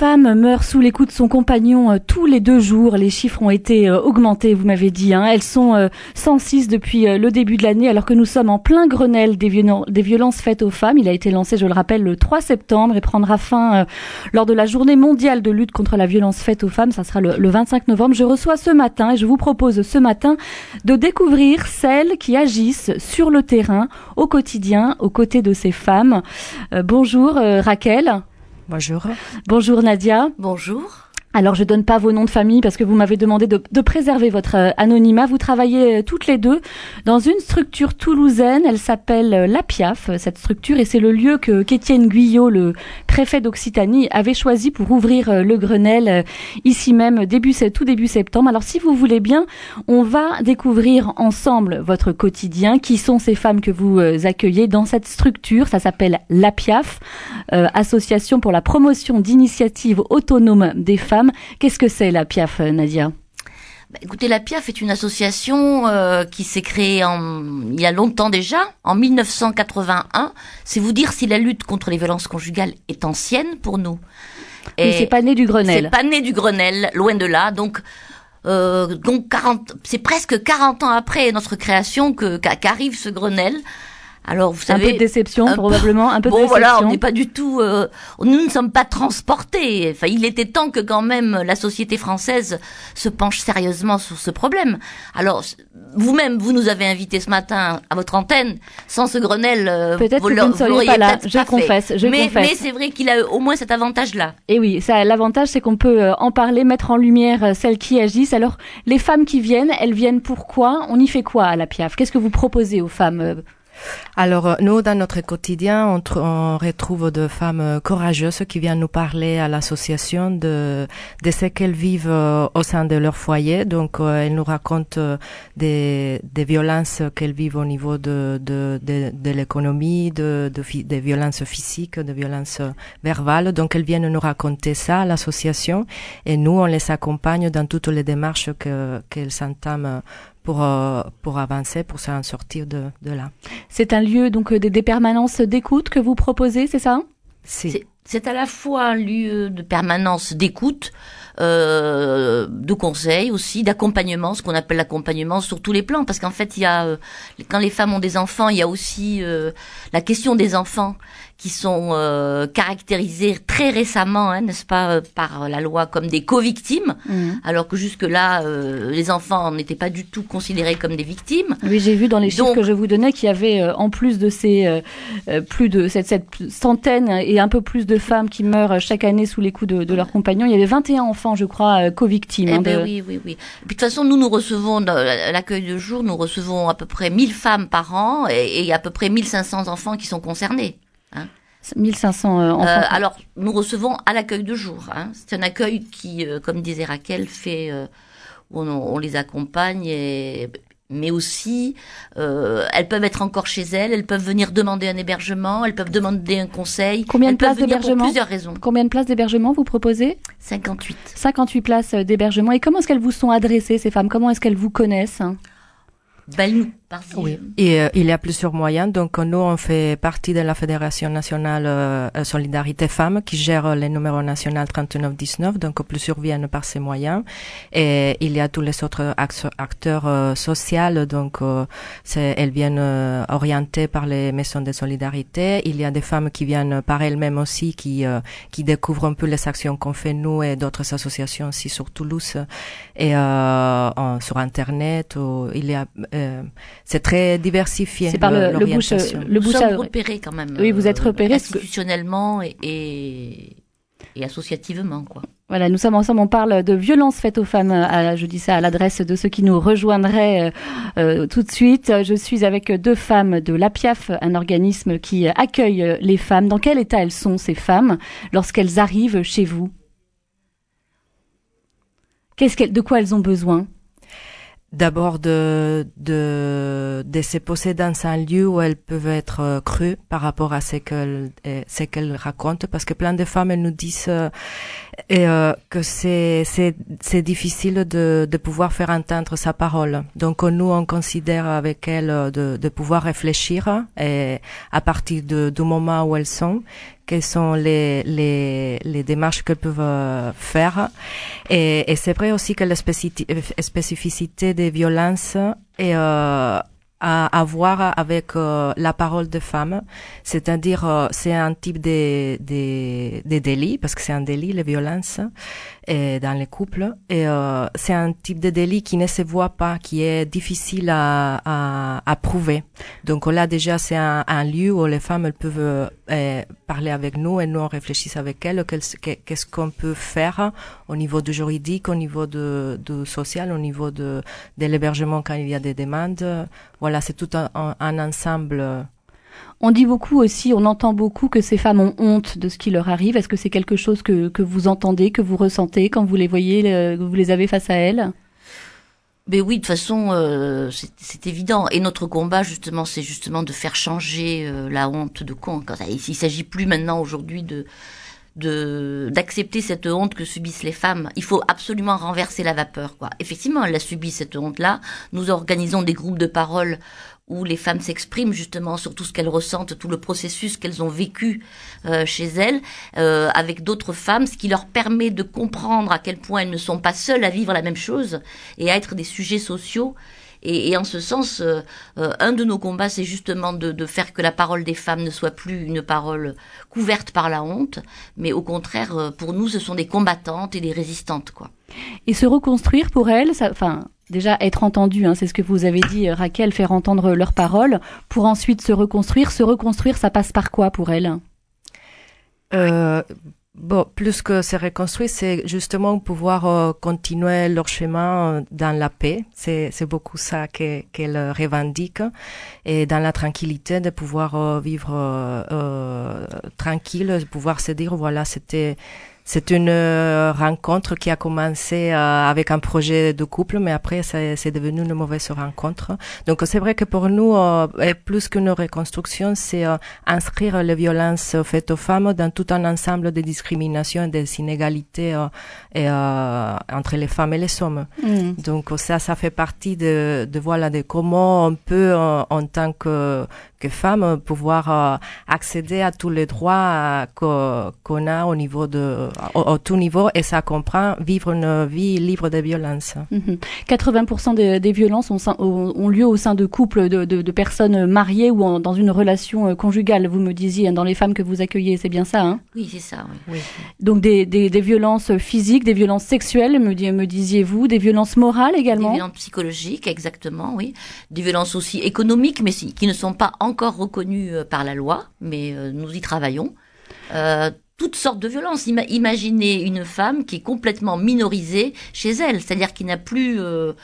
femme meurt sous les coups de son compagnon tous les 2 jours. Les chiffres ont été augmentés, vous m'avez dit. Elles sont 106 depuis le début de l'année, alors que nous sommes en plein Grenelle des violences faites aux femmes. Il a été lancé, je le rappelle, le 3 septembre et prendra fin lors de la journée mondiale de lutte contre la violence faite aux femmes. Ça sera le 25 novembre. Je reçois ce matin et je vous propose ce matin de découvrir celles qui agissent sur le terrain au quotidien aux côtés de ces femmes. Bonjour Raquel. Bonjour. Bonjour Nadia. Bonjour. Alors, je donne pas vos noms de famille parce que vous m'avez demandé de préserver votre anonymat. Vous travaillez toutes les deux dans une structure toulousaine. Elle s'appelle la Piaf, cette structure, et c'est le lieu qu'Étienne Guyot, le préfet d'Occitanie, avait choisi pour ouvrir le Grenelle ici même tout début septembre. Alors, si vous voulez bien, on va découvrir ensemble votre quotidien. Qui sont ces femmes que vous accueillez dans cette structure? Ça s'appelle la Piaf, Association pour la promotion d'initiatives autonomes des femmes. Qu'est-ce que c'est la Piaf, Nadia? Écoutez, la Piaf est une association qui s'est créée il y a longtemps déjà, en 1981. C'est vous dire si la lutte contre les violences conjugales est ancienne pour nous. Mais c'est pas né du Grenelle. C'est pas né du Grenelle, loin de là. Donc c'est presque 40 ans après notre création qu'arrive ce Grenelle. Alors, vous savez, un peu de déception, probablement, un peu de déception. Voilà, on n'est pas du tout, nous ne sommes pas transportés. Enfin, il était temps que quand même la société française se penche sérieusement sur ce problème. Alors, vous-même, vous nous avez invités ce matin à votre antenne. Sans ce Grenelle, peut-être que vous ne seriez pas là. Je confesse. Mais c'est vrai qu'il a au moins cet avantage-là. Et oui, l'avantage, c'est qu'on peut en parler, mettre en lumière celles qui agissent. Alors, les femmes qui viennent, elles viennent pourquoi? On y fait quoi à la Piaf? Qu'est-ce que vous proposez aux femmes? Alors, nous, dans notre quotidien, on retrouve des femmes courageuses qui viennent nous parler à l'association de ce qu'elles vivent au sein de leur foyer. Donc, elles nous racontent des violences qu'elles vivent au niveau de l'économie, des violences physiques, des violences verbales. Donc, elles viennent nous raconter ça à l'association et nous, on les accompagne dans toutes les démarches qu'elles s'entament pour avancer, pour s'en sortir de là. C'est un lieu donc des permanences d'écoute que vous proposez, c'est ça? C'est à la fois un lieu de permanence d'écoute, de conseil aussi, d'accompagnement, ce qu'on appelle l'accompagnement sur tous les plans, parce qu'en fait, il y a quand les femmes ont des enfants, il y a aussi la question des enfants qui sont caractérisés très récemment, n'est-ce pas, par la loi comme des co-victimes, alors que jusque-là, les enfants n'étaient pas du tout considérés comme des victimes. Oui, j'ai vu dans les chiffres que je vous donnais qu'il y avait, en plus de ces plus de cette centaine et un peu plus de femmes qui meurent chaque année sous les coups de leurs compagnons, il y avait 21 enfants, je crois, co-victimes. Oui. Et puis de toute façon, nous recevons, à l'accueil de jour, nous recevons à peu près 1000 femmes par an et à peu près 1500 enfants qui sont concernés. 1500 enfants. Alors, nous recevons à l'accueil de jour. C'est un accueil qui, comme disait Raquel, où on les accompagne, mais aussi, elles peuvent être encore chez elles peuvent venir demander un hébergement, elles peuvent demander un conseil. Combien de places d'hébergement? Pour plusieurs raisons. Combien de places d'hébergement vous proposez? 58. 58 places d'hébergement. Et comment est-ce qu'elles vous sont adressées, ces femmes? Comment est-ce qu'elles vous connaissent? Oui. Et il y a plusieurs moyens. Donc nous, on fait partie de la Fédération nationale Solidarité Femmes qui gère les numéros nationaux 3919. Donc plusieurs viennent par ces moyens. Et il y a tous les autres acteurs sociaux. Donc elles viennent orientées par les maisons de solidarité. Il y a des femmes qui viennent par elles-mêmes aussi, qui découvrent un peu les actions qu'on fait nous et d'autres associations aussi sur Toulouse et sur Internet. Il y a c'est très diversifié. C'est par le bouche Nous sommes repérés quand même. Oui, vous êtes repérés institutionnellement et associativement, quoi. Voilà, nous sommes ensemble, on parle de violences faites aux femmes, je dis ça à l'adresse de ceux qui nous rejoindraient tout de suite. Je suis avec 2 femmes de l'APIAF, un organisme qui accueille les femmes. Dans quel état elles sont, ces femmes, lorsqu'elles arrivent chez vous? De quoi elles ont besoin? D'abord de se poser dans un lieu où elles peuvent être crues par rapport à ce qu'elles racontent, parce que plein de femmes elles nous disent que c'est difficile de pouvoir faire entendre sa parole. Donc nous on considère avec elles de pouvoir réfléchir et à partir du moment où elles sont quelles sont les démarches qu'elles peuvent faire. Et c'est vrai aussi que la spécificité des violences est à voir avec la parole de femme, c'est-à-dire c'est un type de délit, parce que c'est un délit, les violences dans les couples, et c'est un type de délit qui ne se voit pas, qui est difficile à prouver. Donc là déjà c'est un lieu où les femmes elles peuvent parler avec nous et nous on réfléchit avec elles qu'est-ce qu'on peut faire au niveau du juridique, au niveau du social, au niveau de l'hébergement quand il y a des demandes. Voilà, c'est tout un ensemble. On dit beaucoup aussi, on entend beaucoup que ces femmes ont honte de ce qui leur arrive. Est-ce que c'est quelque chose que vous entendez, que vous ressentez quand vous les voyez, que vous les avez face à elles? Ben oui, de toute façon, c'est évident. Et notre combat, justement, c'est justement de faire changer la honte de con. Il s'agit plus maintenant aujourd'hui d'accepter cette honte que subissent les femmes. Il faut absolument renverser la vapeur, quoi. Effectivement, elle a subi cette honte-là. Nous organisons des groupes de parole où les femmes s'expriment justement sur tout ce qu'elles ressentent, tout le processus qu'elles ont vécu chez elles, avec d'autres femmes, ce qui leur permet de comprendre à quel point elles ne sont pas seules à vivre la même chose et à être des sujets sociaux. Et en ce sens, un de nos combats, c'est justement de faire que la parole des femmes ne soit plus une parole couverte par la honte, mais au contraire, pour nous, ce sont des combattantes et des résistantes, quoi. Et se reconstruire pour elles, déjà être entendu, c'est ce que vous avez dit, Raquel, faire entendre leurs paroles, pour ensuite se reconstruire. Se reconstruire, ça passe par quoi pour elles? Bon, plus que se reconstruire, c'est justement pouvoir continuer leur chemin dans la paix. C'est beaucoup ça qu'elle revendique, et dans la tranquillité, de pouvoir vivre tranquille, de pouvoir se dire voilà, c'est une rencontre qui a commencé avec un projet de couple, mais après c'est devenu une mauvaise rencontre. Donc c'est vrai que pour nous, plus qu'une reconstruction, c'est inscrire les violences faites aux femmes dans tout un ensemble de discriminations et des inégalités entre les femmes et les hommes. Donc ça fait partie de comment on peut en tant que femmes pouvoir accéder à tous les droits qu'on a au niveau au tout niveau, et ça comprend vivre une vie libre de violence. 80% des violences ont lieu au sein de couples de personnes mariées ou dans une relation conjugale, vous me disiez, dans les femmes que vous accueillez, c'est bien ça, Oui, c'est ça, oui. Donc des violences physiques, des violences sexuelles, me disiez-vous, des violences morales également? Des violences psychologiques, exactement, oui. Des violences aussi économiques, mais qui ne sont pas encore reconnues par la loi, mais nous y travaillons. Toutes sortes de violences. Imaginez une femme qui est complètement minorisée chez elle, c'est-à-dire qui n'a plus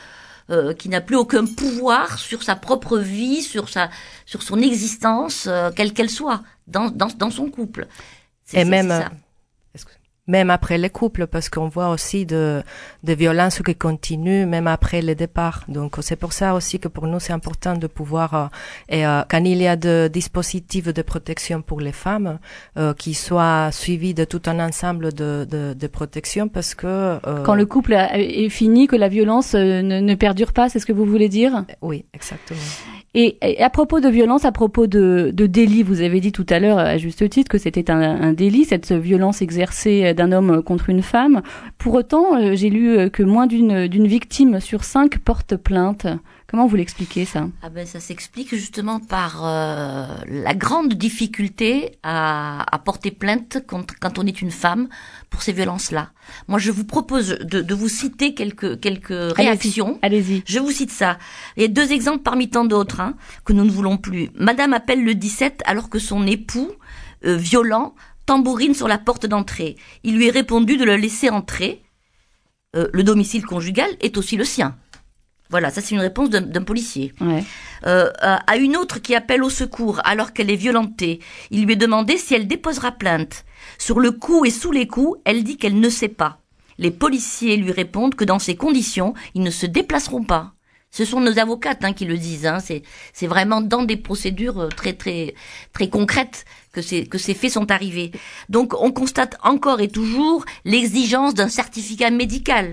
aucun pouvoir sur sa propre vie, sur son existence, quelle qu'elle soit, dans son couple. C'est ça. Même après les couples, parce qu'on voit aussi de violences qui continuent même après le départ. Donc c'est pour ça aussi que pour nous c'est important de pouvoir, quand il y a des dispositifs de protection pour les femmes, qui soient suivis de tout un ensemble de protection, parce que quand le couple est fini, que la violence ne perdure pas, c'est ce que vous voulez dire? Oui, exactement. Et à propos de violence, à propos de délit, vous avez dit tout à l'heure à juste titre que c'était un délit, cette violence exercée d'un homme contre une femme. Pour autant, j'ai lu que moins d'une victime sur 5 porte plainte. Comment vous l'expliquez, ça? Ça s'explique justement par la grande difficulté à porter plainte quand on est une femme pour ces violences-là. Moi, je vous propose de vous citer quelques réactions. Allez-y. Je vous cite ça. Il y a 2 exemples parmi tant d'autres que nous ne voulons plus. Madame appelle le 17 alors que son époux, violent, tambourine sur la porte d'entrée. Il lui est répondu de le laisser entrer. Le domicile conjugal est aussi le sien. Voilà, ça c'est une réponse d'un policier. Ouais. À une autre qui appelle au secours alors qu'elle est violentée, il lui est demandé si elle déposera plainte. Sur le coup et sous les coups, elle dit qu'elle ne sait pas. Les policiers lui répondent que dans ces conditions, ils ne se déplaceront pas. Ce sont nos avocates qui le disent. C'est vraiment dans des procédures très très très concrètes que ces faits sont arrivés. Donc on constate encore et toujours l'exigence d'un certificat médical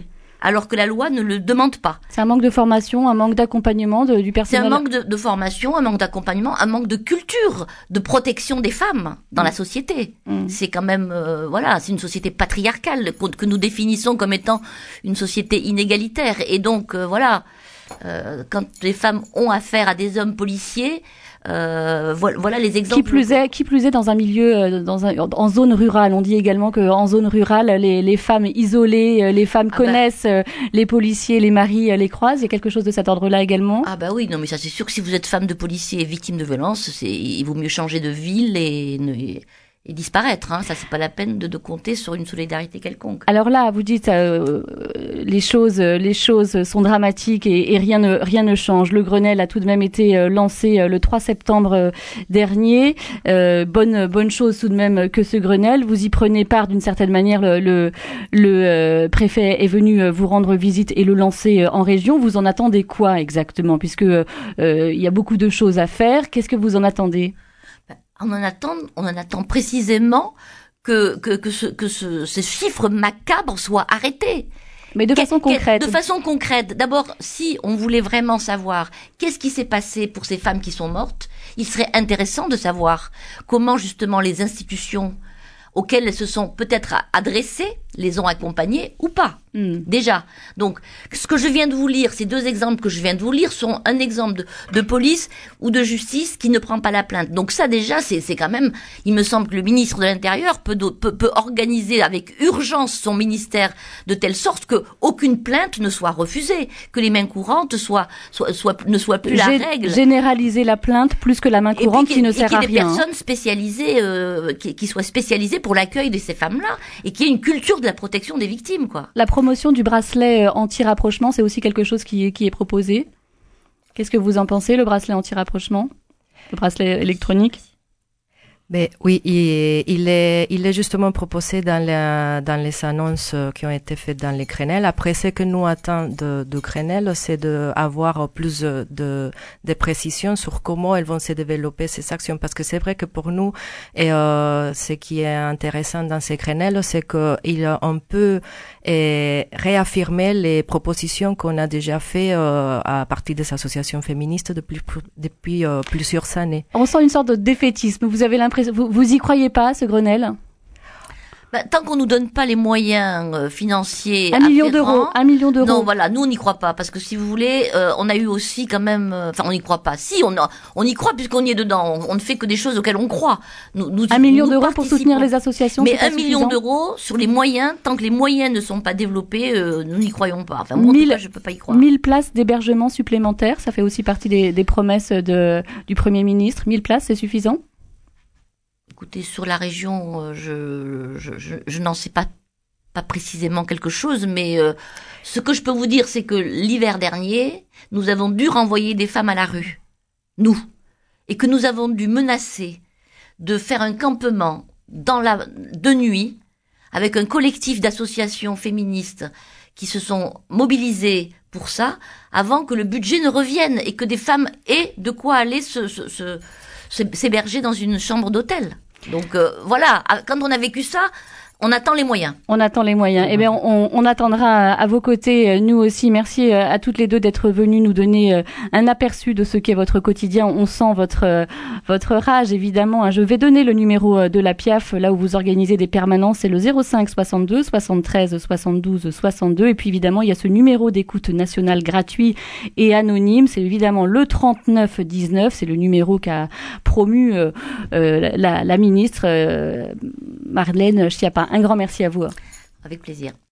alors que la loi ne le demande pas. C'est un manque de formation, un manque d'accompagnement du personnel. C'est un manque de formation, un manque d'accompagnement, un manque de culture, de protection des femmes dans la société. C'est quand même, c'est une société patriarcale que nous définissons comme étant une société inégalitaire. Et donc, quand les femmes ont affaire à des hommes policiers, voilà les exemples. Qui plus est dans un milieu, en zone rurale. On dit également que en zone rurale, les femmes isolées, les femmes connaissent les policiers, les maris les croisent. Il y a quelque chose de cet ordre-là également. Ah bah oui, non mais ça c'est sûr que si vous êtes femme de policier et victime de violence, il vaut mieux changer de ville et disparaître. Ça c'est pas la peine de compter sur une solidarité quelconque. Alors là, vous dites les choses sont dramatiques et rien ne change. Le Grenelle a tout de même été lancé le 3 septembre dernier. Bonne chose tout de même que ce Grenelle. Vous y prenez part d'une certaine manière. Le préfet est venu vous rendre visite et le lancer en région. Vous en attendez quoi exactement, puisque il y a beaucoup de choses à faire. Qu'est-ce que vous en attendez? On en attend précisément que ces chiffres macabres soient arrêtés. Mais de façon concrète. De façon concrète. D'abord, si on voulait vraiment savoir qu'est-ce qui s'est passé pour ces femmes qui sont mortes, il serait intéressant de savoir comment justement les institutions auxquelles elles se sont peut-être adressées les ont accompagnées ou pas. Déjà. Donc, ce que je viens de vous lire, ces deux exemples que je viens de vous lire sont un exemple de police ou de justice qui ne prend pas la plainte. Donc ça, déjà, c'est quand même, il me semble que le ministre de l'Intérieur peut organiser avec urgence son ministère de telle sorte que aucune plainte ne soit refusée, que les mains courantes ne soient plus la règle. Généraliser la plainte plus que la main courante qui ne sert à rien. Et qu'il y ait des personnes spécialisées, qui soient spécialisées pour l'accueil de ces femmes-là et qu'il y ait une culture de la protection des victimes, quoi. La promotion du bracelet anti-rapprochement, c'est aussi quelque chose qui est proposé. Qu'est-ce que vous en pensez, le bracelet anti-rapprochement, le bracelet électronique? Mais oui, il est justement proposé dans les annonces qui ont été faites dans les Grenelles. Après, ce que nous attend de Grenelle, c'est d'avoir plus de précisions sur comment elles vont se développer ces actions. Parce que c'est vrai que pour nous, et ce qui est intéressant dans ces Grenelles, c'est qu'on peut réaffirmer les propositions qu'on a déjà fait à partir des associations féministes depuis plusieurs années. On sent une sorte de défaitisme. Vous avez l'impression, vous y croyez pas, ce Grenelle? Tant qu'on nous donne pas les moyens financiers 1 million d'euros. Non, voilà, nous on n'y croit pas parce que si vous voulez, on a eu aussi quand même, on n'y croit pas. Si on y croit puisqu'on y est dedans. On ne fait que des choses auxquelles on croit. 1 million d'euros pour soutenir les associations. Mais 1 million d'euros sur les moyens, tant que les moyens ne sont pas développés, nous n'y croyons pas. Enfin, moi, en tout cas, je peux pas y croire. 1000 places d'hébergement supplémentaires, ça fait aussi partie des promesses du Premier ministre. 1000 places, c'est suffisant? Écoutez, sur la région, je n'en sais pas précisément quelque chose, mais ce que je peux vous dire, c'est que l'hiver dernier, nous avons dû renvoyer des femmes à la rue, nous, et que nous avons dû menacer de faire un campement de nuit avec un collectif d'associations féministes qui se sont mobilisées pour ça, avant que le budget ne revienne et que des femmes aient de quoi aller s'héberger dans une chambre d'hôtel. Donc voilà, quand on a vécu ça, on attend les moyens. On attend les moyens. Eh bien, on attendra à vos côtés, nous aussi. Merci à toutes les deux d'être venues nous donner un aperçu de ce qu'est votre quotidien. On sent votre rage, évidemment. Je vais donner le numéro de la PIAF, là où vous organisez des permanences. C'est le 05 62 73 72 62. Et puis, évidemment, il y a ce numéro d'écoute nationale gratuit et anonyme. C'est évidemment le 39 19. C'est le numéro qu'a promu la ministre Marlène Schiappa. Un grand merci à vous. Avec plaisir.